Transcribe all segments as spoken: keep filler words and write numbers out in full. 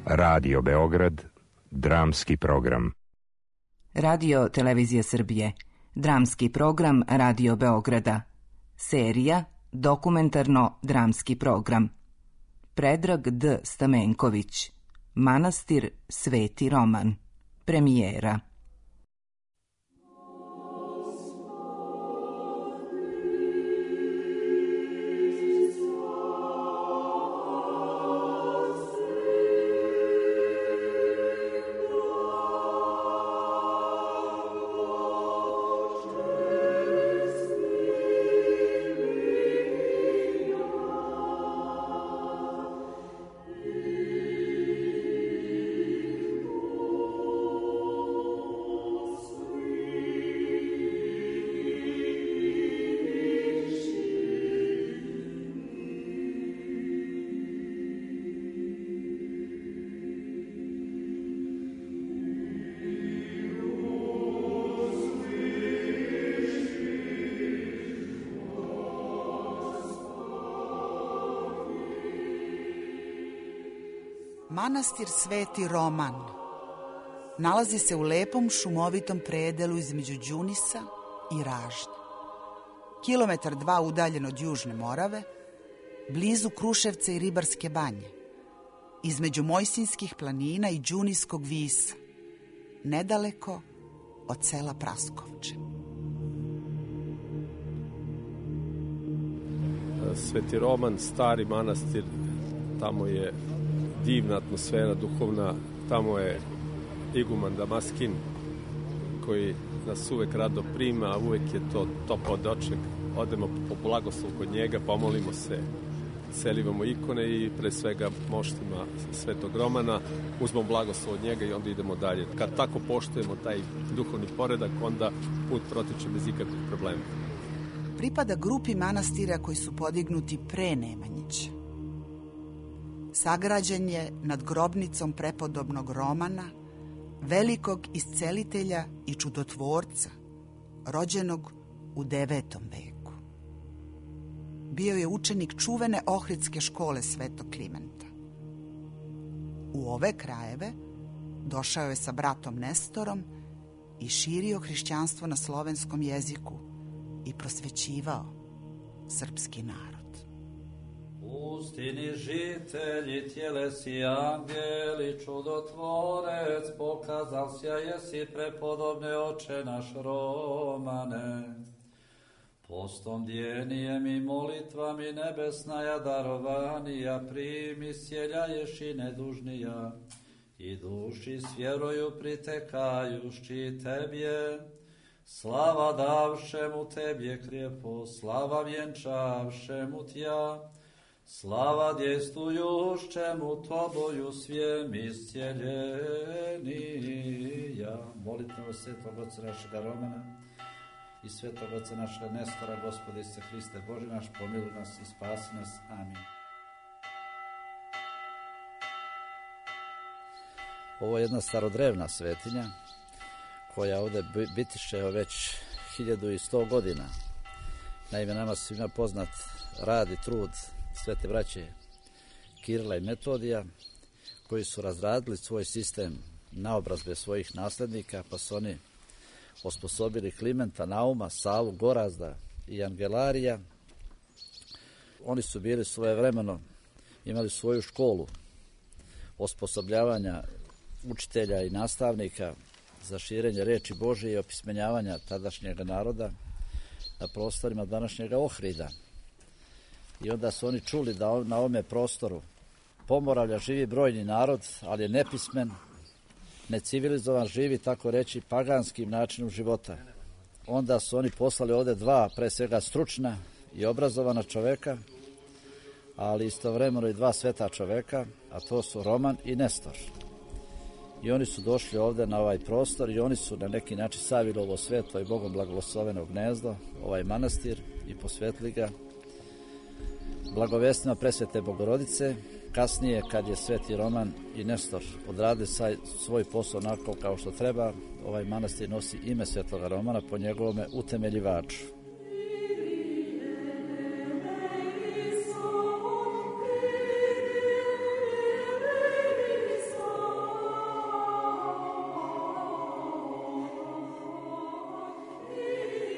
Radio Beograd, dramski program. Radio Televizija Srbije, dramski program Radio Beograda. Serija Dokumentarno-dramski program. Predrag D. Stamenković. Manastir Sveti Roman. Premijera. Manastir Sveti Roman nalazi se u lepom šumovitom predelu između Đunisa i Ražnja. Kilometar dva udaljen od Južne Morave, blizu Kruševca i Ribarske banje, između Mojsinskih planina i Đuniskog visa, nedaleko od sela Praskovče. Sveti Roman, stari manastir, tamo je divna atmosfera duhovna, tamo je iguman Damaskin koji nas uvek rado prima, a uvek je to topao doček. Odemo po blagoslov kod njega, pomolimo se, selivamo ikone i pre svega moštima Svetog Romana, uzmemo blagoslov od njega i onda idemo dalje. Kad tako poštujemo taj duhovni poredak, onda put protiče bez ikakvih problema. Pripada grupi manastira koji su podignuti pre Nemanjića. Sagrađen je nad grobnicom prepodobnog Romana, velikog iscelitelja i čudotvorca, rođenog u devetom veku. Bio je učenik čuvene Ohridske škole Svetog Klimenta. U ove krajeve došao je sa bratom Nestorom i širio hrišćanstvo na slovenskom jeziku i prosvećivao srpski narod. Pustini žitelji, tjelesi angeli, čudotvorec, pokazal sja jesi prepodobne oče naš Romane. Postom djenijem i molitvami nebesnaja darovanija, primi sjeljaješ i nedužnija, i duši s vjeroju pritekajušći tebje. Slava davšemu tebje krijepo, slava vjenčavšemu tja, slava djestujušćemu toboju svijem iscijeljenija. Molitvo Svetog Oca našega Romana i Svetog Oca našega Nestora, Gospode Isuse Hriste, Bože naš, pomiluj nas i spasi nas. Amin. Ovo je jedna starodrevna svetinja koja ovde bitiše već hiljadu i sto godina. Naime, nama svima poznat rad i trud svete braće Kirila i Metodija, koji su razradili svoj sistem naobrazbe svojih naslednika, pa su oni osposobili Klimenta, Nauma, Savu, Gorazda i Angelarija. Oni su bili svojevremeno, imali svoju školu osposobljavanja učitelja i nastavnika za širenje reči Božije i opismenjavanja tadašnjeg naroda na prostorima današnjega Ohrida. I onda su oni čuli da na ovome prostoru Pomoravlja živi brojni narod, ali je nepismen, necivilizovan, živi, tako reći, paganskim načinom života. Onda su oni poslali ovde dva, pre svega stručna i obrazovana čoveka, ali istovremeno i dva sveta čoveka, a to su Roman i Nestor. I oni su došli ovde na ovaj prostor i oni su na neki način savili ovo svetlo i Bogom blagosloveno gnezdo, ovaj manastir, i posvetli ga blagovestima presvete Bogorodice. Kasnije, kad je Sveti Roman i Nestor odradili svoj posao onako kao što treba, ovaj manastir nosi ime Svetoga Romana po njegovome utemeljivaču.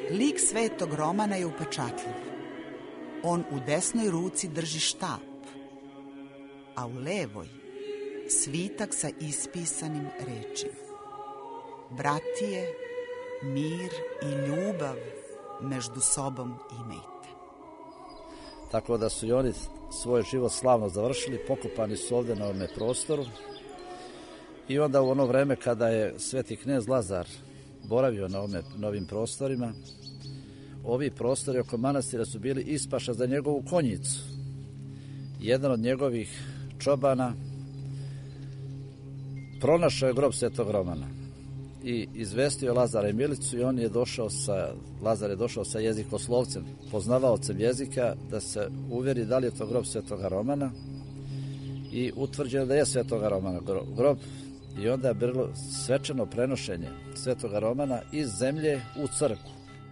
Lik svetog Romana je upečatljiv. On u desnoj ruci drži štap, a u levoj svitak sa ispisanim rečima. Bratije, mir i ljubav među sobom imejte. Tako da su i oni svoj život slavno završili, pokopani su ovde na ovome prostoru. I onda u ono vreme kada je sveti knez Lazar boravio na, ovome, na ovim prostorima, ovi prostori oko manastira su bili ispaša za njegovu konjicu. Jedan od njegovih čobana pronašao je grob svetog Romana i izvestio Lazara i Milicu i on je došao sa, Lazar je došao sa jezikoslovcem, poznavaocem jezika, da se uveri da li je to grob svetoga Romana i utvrđeno da je svetoga Romana grob. I onda je bilo svečano prenošenje svetoga Romana iz zemlje u crkvu.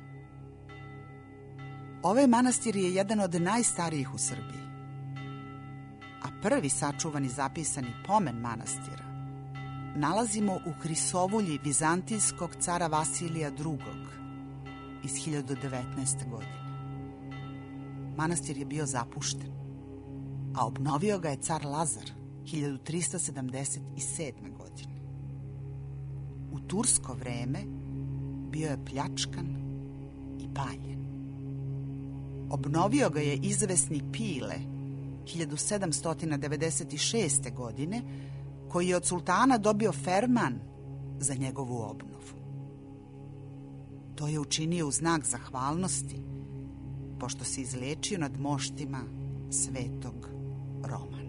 Ovaj manastir je jedan od najstarijih u Srbiji, a prvi sačuvani zapisani pomen manastira nalazimo u Hrisovulji vizantijskog cara Vasilija drugog iz hiljadu devetnaeste. godine. Manastir je bio zapušten, a obnovio ga je car Lazar hiljadu trista sedamdeset sedme. godine. U tursko vreme bio je pljačkan i paljen. Obnovio ga je izvesni Pile hiljadu sedamsto devedeset šeste. godine, koji je od sultana dobio ferman za njegovu obnovu. To je učinio u znak zahvalnosti, pošto se izlečio nad moštima svetog Romana.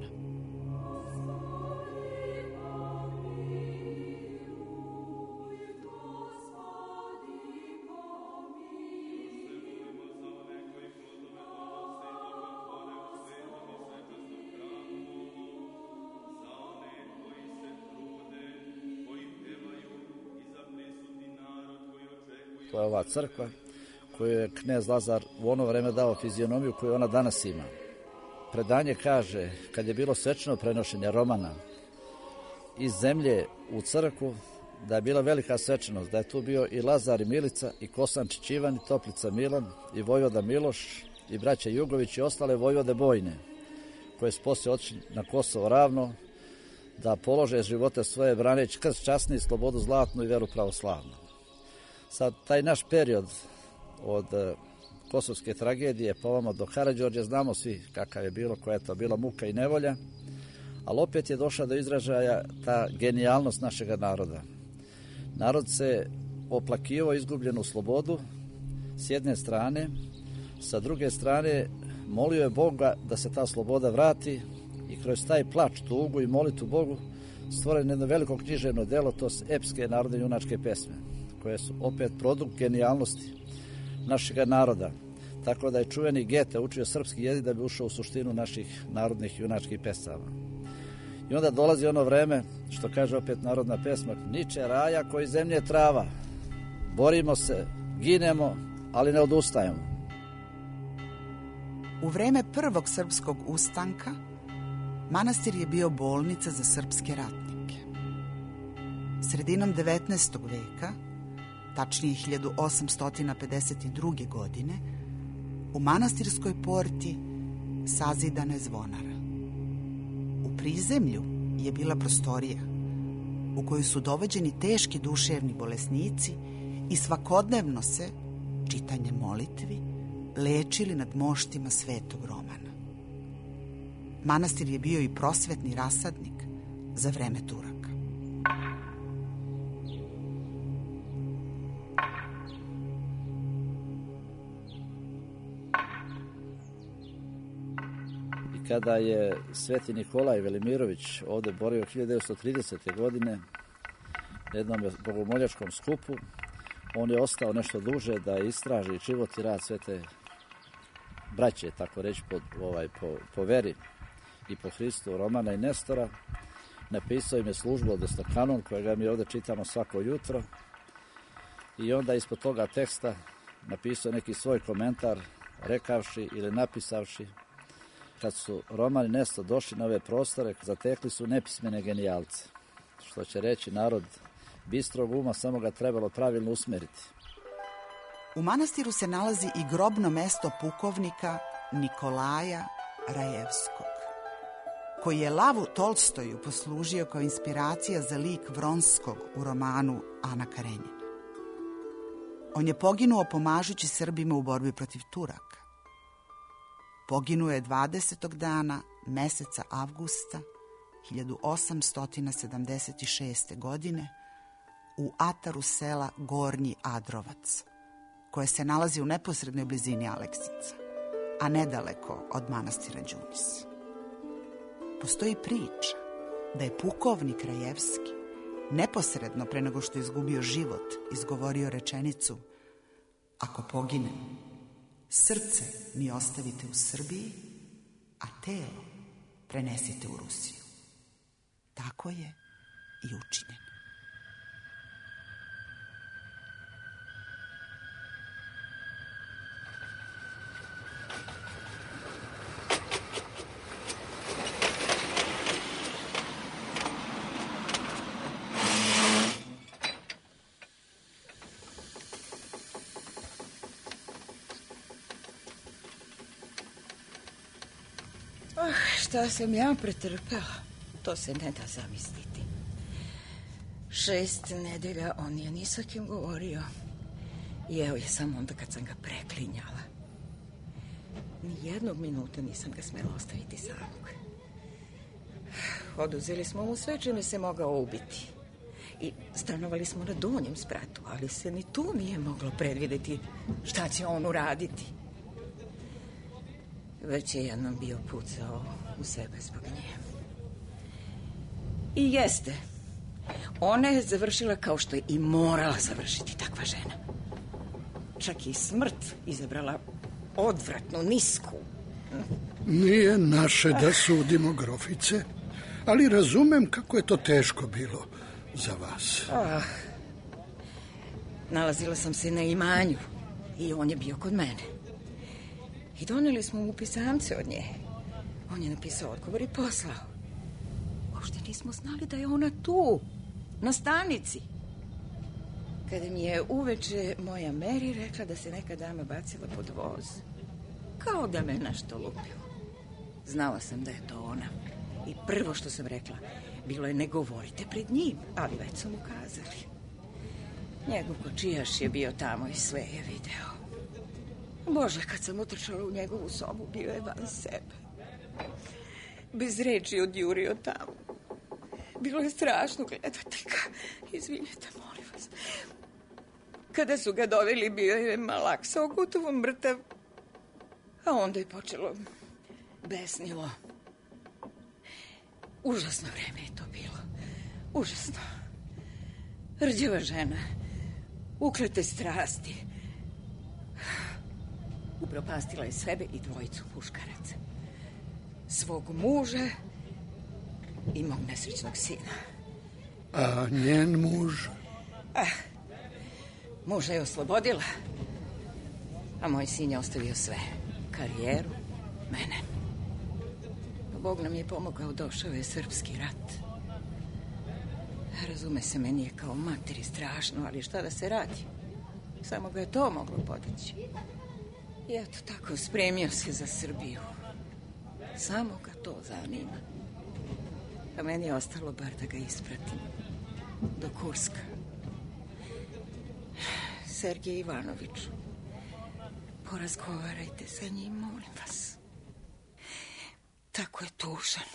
To je ova crkva koju je knez Lazar u ono vreme dao fizionomiju koju ona danas ima. Predanje kaže, kad je bilo svečano prenošenje Romana iz zemlje u crkvu, da je bila velika svečanost, da je tu bio i Lazar i Milica, i Kosančić Ivan, i Toplica Milan, i vojvoda Miloš, i braća Jugović i ostale vojvode bojne, koje su poslije otišli na Kosovo ravno, da polože živote svoje braneći krst časni, slobodu zlatnu i veru pravoslavnu. Sad, taj naš period od kosovske tragedije pa ovamo do Karađorđe, znamo svi kakav je bilo, koja je to bila muka i nevolja, ali opet je došla do izražaja ta genijalnost našega naroda. Narod se oplakivao izgubljenu slobodu s jedne strane, sa druge strane molio je Boga da se ta sloboda vrati i kroz taj plač, tugu i molitu Bogu stvoreno jedno veliko književno delo, to su epske narodne junačke pesme, koje su opet produkt genijalnosti našega naroda. Tako da je čuveni Gete učio srpski jezik da bi ušao u suštinu naših narodnih junačkih pesama. I onda dolazi ono vreme, što kaže opet narodna pesma, niče raja koji zemlje trava, borimo se, ginemo, ali ne odustajemo. U vreme prvog srpskog ustanka manastir je bio bolnica za srpske ratnike. Sredinom devetnaestog veka, tačnije hiljadu osamsto pedeset druge. godine, u manastirskoj porti sazidana je zvonara. U prizemlju je bila prostorija u kojoj su dovođeni teški duševni bolesnici i svakodnevno se, čitanjem molitvi, lečili nad moštima svetog Romana. Manastir je bio i prosvetni rasadnik za vreme Turaka. Kada je sveti Nikolaj Velimirović ovde boravio hiljadu devetsto tridesete. godine na jednom bogomoljačkom skupu, on je ostao nešto duže da istraži život i rad svete braće, tako reći, po, ovaj, po, po veri i po Hristu, Romana i Nestora. Napisao im je službu, odnosno kanon, kojega mi ovde čitamo svako jutro, i onda ispod toga teksta napisao neki svoj komentar, rekavši ili napisavši: kad su Roman i Nestor došli na ove prostore, zatekli su nepismene genijalce. Što će reći, narod bistrog uma, samo ga trebalo pravilno usmeriti. U manastiru se nalazi i grobno mesto pukovnika Nikolaja Rajevskog, koji je Lavu Tolstoju poslužio kao inspiracija za lik Vronskog u romanu Ana Karenjina. On je poginuo pomažući Srbima u borbi protiv Turaka. Poginuo je dvadesetog dana meseca avgusta hiljadu osamsto sedamdeset šeste. godine u ataru sela Gornji Adrovac, koje se nalazi u neposrednoj blizini Aleksica, a nedaleko od manastira Đunis. Postoji priča da je pukovnik Rajevski neposredno pre nego što je izgubio život izgovorio rečenicu: ako poginem, srce mi ostavite u Srbiji, a telo prenesite u Rusiju. Tako je i učinjeno. Šta sam ja pretrpela, to se ne da zamisliti. Šest nedelja on je ni sa kim govorio. I evo je samo onda kad sam ga preklinjala. Nijednog minuta nisam ga smela ostaviti samog. Oduzeli smo mu sve čime se mogao ubiti. I stanovali smo na donjem spratu, ali se ni tu nije moglo predvideti šta će on uraditi. Već je jednom bio pucao u sebe zbog nje. I jeste. Ona je završila kao što je i morala završiti takva žena. Čak i smrt izabrala odvratnu, nisku. Nije naše da sudimo, grofice, ali razumem kako je to teško bilo za vas. Ah, nalazila sam se na imanju i on je bio kod mene. I doneli smo mu pisamce od nje. On je napisao odgovor i poslao. Uopšte nismo znali da je ona tu, na stanici. Kada mi je uveče moja Meri rekla da se neka dama bacila pod voz, kao da me nešto lupilo. Znala sam da je to ona. I prvo što sam rekla, bilo je ne govorite pred njim, ali već sam ukazali. Njegov kočijaš je bio tamo i sve je video. Bože, kad sam utrčala u njegovu sobu, bio je van sebe. Bez reči odjurio tamo. Bilo je strašno gledati ga. Izvinite, molim vas. Kada su ga doveli, bio je malaksao, gotovo mrtav. A onda je počelo besnilo. Užasno vreme je to bilo. Užasno. Rđava žena. Uklete strasti. Upropastila je sebe i dvojicu muškaraca. Svog muža i mog nesrećnog sina. A njen muž? Ah, muža je oslobodila, a moj sin je ostavio sve. Karijeru, mene. Bog nam je pomogao, došao je srpski rat. Razume se, meni je kao materi strašno, ali šta da se radi? Samo ga je to moglo podići. I eto tako, spremio se za Srbiju. Samo ga to zanima. A meni je ostalo bar da ga ispratim. Do Kurska. Sergej Ivanoviću, porazgovarajte sa njim, molim vas. Tako je tužan.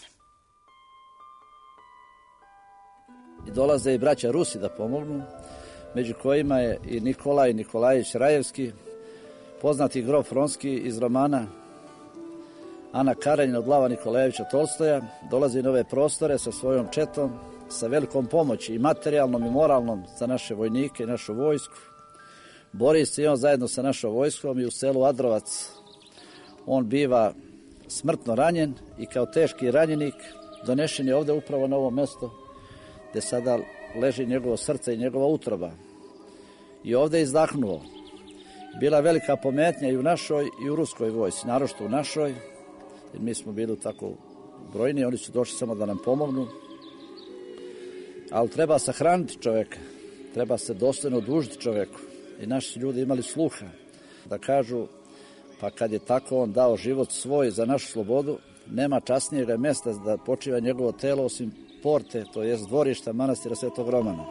I dolaze i braća Rusi da pomognu, među kojima je i Nikolaj Nikolajević Rajevski, poznati grof Vronski iz romana Ana Karenjina od Lava Nikolajevića Tolstoja. Dolazi na ove prostore sa svojom četom, sa velikom pomoći i materijalnom i moralnom za naše vojnike i našu vojsku. Bori se i on zajedno sa našom vojskom i u selu Adrovac on biva smrtno ranjen i kao teški ranjenik donešen je ovde upravo na ovo mesto gde sada leži njegovo srce i njegova utroba. I ovde je izdahnuo. Bila velika pometnja i u našoj i u ruskoj vojsci, naročito u našoj, jer mi smo bili tako brojni, oni su došli samo da nam pomognu. Ali treba sahraniti čoveka, treba se dostojno odužiti čoveku. i naši ljudi imali sluha da kažu, pa kad je tako on dao život svoj za našu slobodu, nema časnijega mjesta da počiva njegovo telo osim porte, to jest dvorišta manastira Svetog Romana.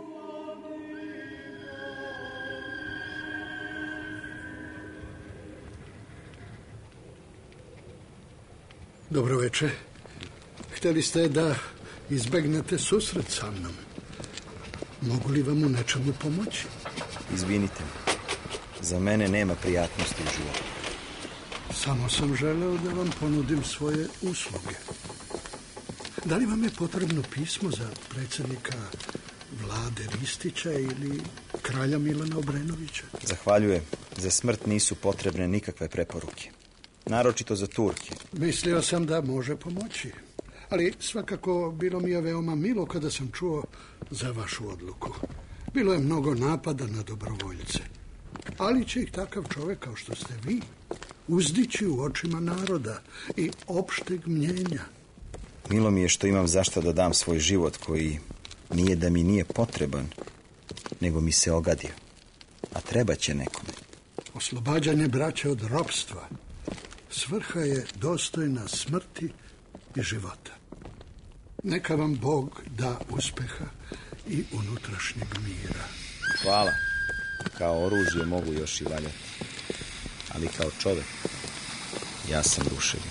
Dobro večer. Htjeli ste da izbegnete susret sa mnom. Mogu li vam u nečemu pomoći? Izvinite me. Za mene nema prijatnosti u životu. Samo sam želeo da vam ponudim svoje usluge. Da li vam je potrebno pismo za predsjednika Vlade Ristića ili kralja Milana Obrenovića? Zahvaljujem. Za smrt nisu potrebne nikakve preporuke. Naročito za Turke. Mislio sam da može pomoći. Ali svakako bilo mi je veoma milo kada sam čuo za vašu odluku. Bilo je mnogo napada na dobrovoljce. Ali će ih takav čovjek kao što ste vi uzdići u očima naroda i opšteg mnjenja. Milo mi je što imam zašto da dam svoj život koji nije da mi nije potreban, nego mi se ogadio. A treba će nekome. Oslobađanje braće od ropstva. Svrha je dostojna smrti i života. Neka vam Bog da uspeha i unutrašnjeg mira. Hvala. Kao oružje mogu još i valjati. Ali kao čovjek, ja sam ruševina.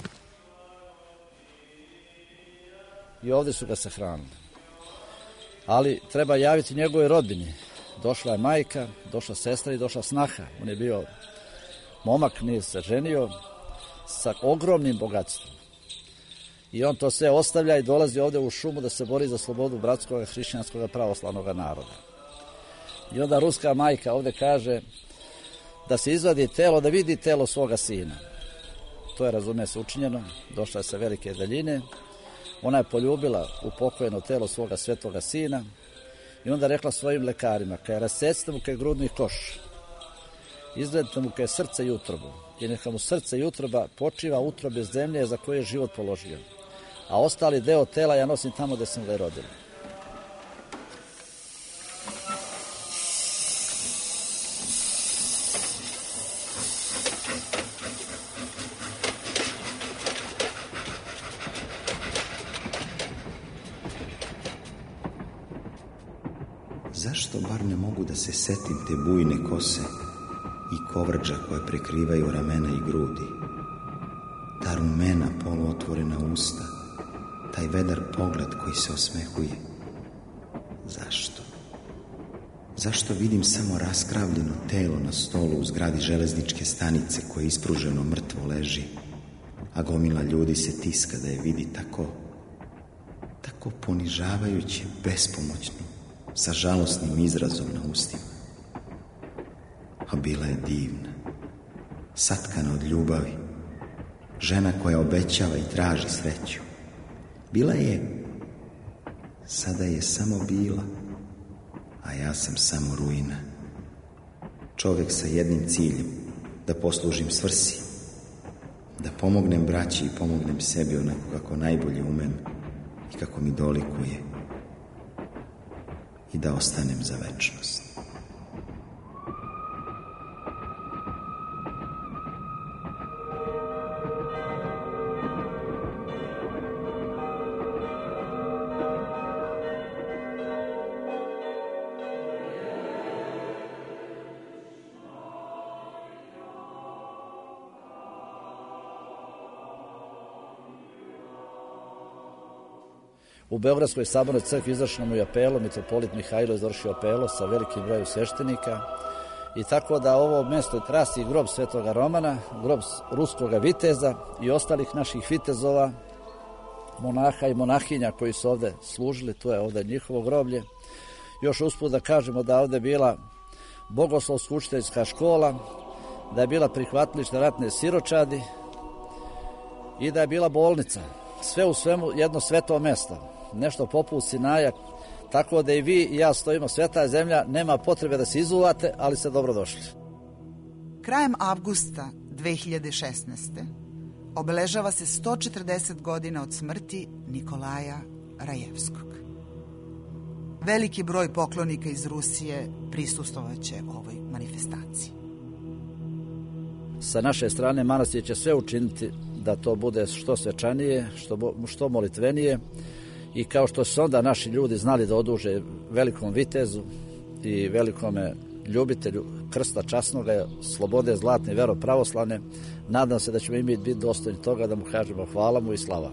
I ovdje su ga sahranili. Ali treba javiti njegovoj rodbini. Došla je majka, došla sestra i došla snaha. On je bio momak, nije se ženio, sa ogromnim bogatstvom. I on to sve ostavlja i dolazi ovdje u šumu da se bori za slobodu bratskog hrišćanskog pravoslavnog naroda. I onda ruska majka ovdje kaže da se izvadi telo, da vidi telo svoga sina. To je, razume se, učinjeno. Došla je sa velike daljine. Ona je poljubila upokojeno telo svoga svetoga sina i onda rekla svojim lekarima, kaj rasecite mu kaj grudni koš, izvedite mu kaj srce i utrobu i neka mu srce i utroba počiva utrobe zemlje za koje je život položio. A ostali deo tela ja nosim tamo gdje sam ga i rodila. Zašto bar ne mogu da se setim te bujne kose i kovrđa koje prekrivaju ramena i grudi? Ta rumena poluotvorena usta, taj vedar pogled koji se osmehuje. Zašto? Zašto vidim samo raskravljeno telo na stolu u zgradi železničke stanice koje ispruženo mrtvo leži, a gomila ljudi se tiska da je vidi tako, tako ponižavajuće, bespomoćno, sa žalosnim izrazom na ustima. A bila je divna, satkana od ljubavi, žena koja obećava i traži sreću. Bila je, sada je samo bila, a ja sam samo ruina. Čovjek sa jednim ciljem, da poslužim svrsi, da pomognem braći i pomognem sebi onako kako najbolje umem i kako mi dolikuje, i da ostanem za večnost. U Beogradskoj sabornoj crkvi izvršeno mu je apelo, mitropolit Mihajlo izvršio apelo sa velikim brojem sveštenika i tako da ovo mjesto krasi grob Svetoga Romana, grob ruskoga viteza i ostalih naših vitezova, monaha i monahinja koji su ovdje služili, to je ovdje njihovo groblje. Još usput da kažemo da ovdje bila bogoslovsko učiteljska škola, da je bila prihvatilište ratne siročadi i da je bila bolnica. Sve u svemu jedno sveto mjesto, nešto poput Sinaja, tako da i vi i ja stojimo, sveta je zemlja, nema potrebe da se izuvate, ali ste dobro došli. Krajem avgusta dve hiljade šesnaeste. obeležava se sto četrdeset godina od smrti Nikolaja Rajevskog. Veliki broj poklonika iz Rusije prisustvovaće ovoj manifestaciji. Sa naše strane manastir će sve učiniti da to bude što svečanije, što, što molitvenije i kao što su onda naši ljudi znali da oduže velikom vitezu i velikome ljubitelju krsta časnoga, slobode zlatne, vero pravoslavne, nadam se da ćemo i mi biti dostojni toga da mu kažemo hvala mu i slava.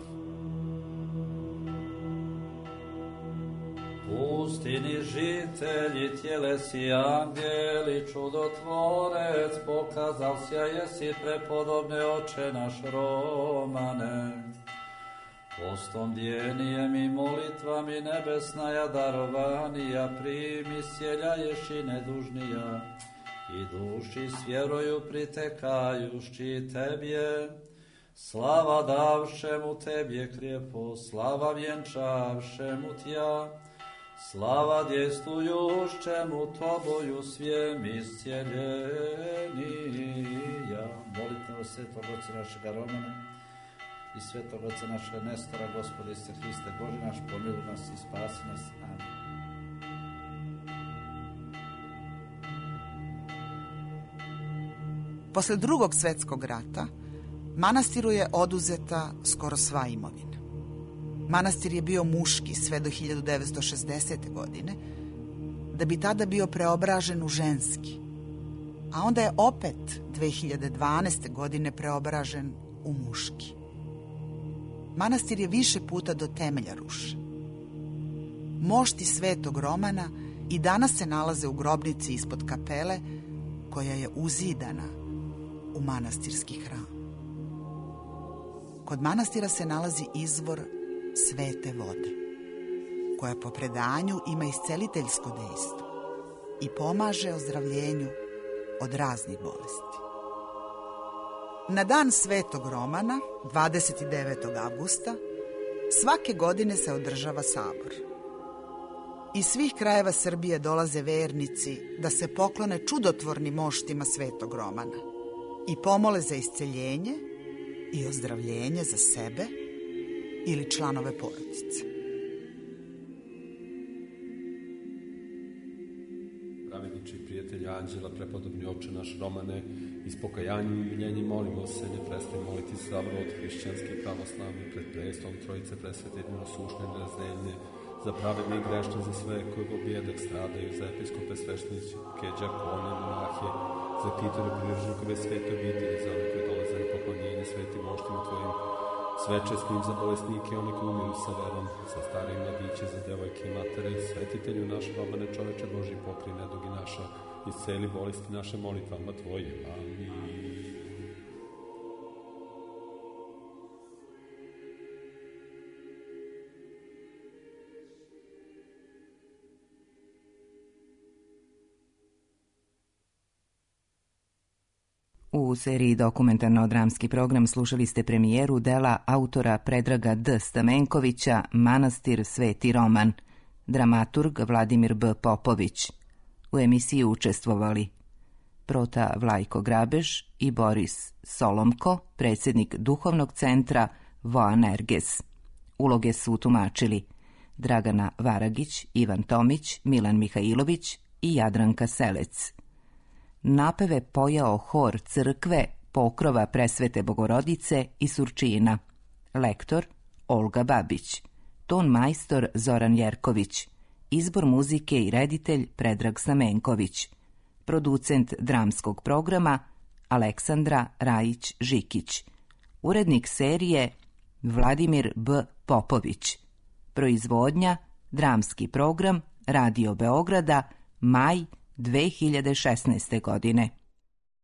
Pustini žitelji, tjelesi angeli, čudotvorec, pokazal sja jesi prepodobne oče naš Romane. Postom djenijem i molitvami nebesnaja darovanija, primi sjeljaješi nedužnija i duši s vjeroju pritekajušći tebje. Slava davšemu tebje krijepo, slava vjenčavšemu tja, slava djestujušćemu toboju svijem iscijeljenija. Molitve svetog oca našega Romana i svetog oca našega Nestora, Gospode Isuse Hriste, Bože naš, pomiluj nas i spasi nas. Amen. Posle drugog svetskog rata manastiru je oduzeta skoro sva imovina. Manastir je bio muški sve do hiljadu devetsto šezdesete. godine, da bi tada bio preobražen u ženski. A onda je opet dve hiljade dvanaeste. godine preobražen u muški. Manastir je više puta do temelja rušen. Mošti svetog Romana i danas se nalaze u grobnici ispod kapele koja je uzidana u manastirski hram. Kod manastira se nalazi izvor svete vode, koja po predanju ima isceliteljsko dejstvo i pomaže ozdravljenju od raznih bolesti. Na dan svetog Romana, dvadeset devetog avgusta, svake godine se održava sabor. Iz svih krajeva Srbije dolaze vernici da se poklone čudotvornim moštima svetog Romana i pomole za isceljenje i ozdravljenje za sebe ili članove porodice. Pravedniče i prijatelji anđela, prepodobni oče naš Romane, iz pokajanja i umiljenja molimo se, ne prestaje moliti za rod hrišćanski i pravoslavni pred prestolom Trojice presvete jedinosušne i nerazdeljne, za pravedne i grešne, za sve koji u bijedak stradaju, za episkope, sveštenike, đakone, monahe, za kitore, privržnikove svete obitelji, za one koji dolaze na poklonjenje svetim moštima tvojim, svečesnim za bolesnike, oni koji umiru sa verom, za stare i mladiće, za devojke i matere, svetitelju naš Romane, čoveče Božji, pokrij nedugi naša, isceli bolesti naše molitvama tvojim. Amin. U seriji dokumentarno-dramski program slušali ste premijeru dela autora Predraga D. Stamenkovića Manastir Sveti Roman, dramaturg Vladimir B. Popović. U emisiji učestvovali Prota Vlajko Grabež i Boris Solomko, predsjednik duhovnog centra Voanerges. Uloge su tumačili Dragana Varagić, Ivan Tomić, Milan Mihajlović i Jadranka Selec. Napeve pojao hor crkve Pokrova Presvete Bogorodice i Surčina. Lektor Olga Babić. Ton majstor Zoran Jerković. Izbor muzike i reditelj Predrag Stamenković. Producent dramskog programa Aleksandra Rajić-Žikić. Urednik serije Vladimir B. Popović. Proizvodnja dramski program Radio Beograda, maj dve hiljade šesnaeste. godine.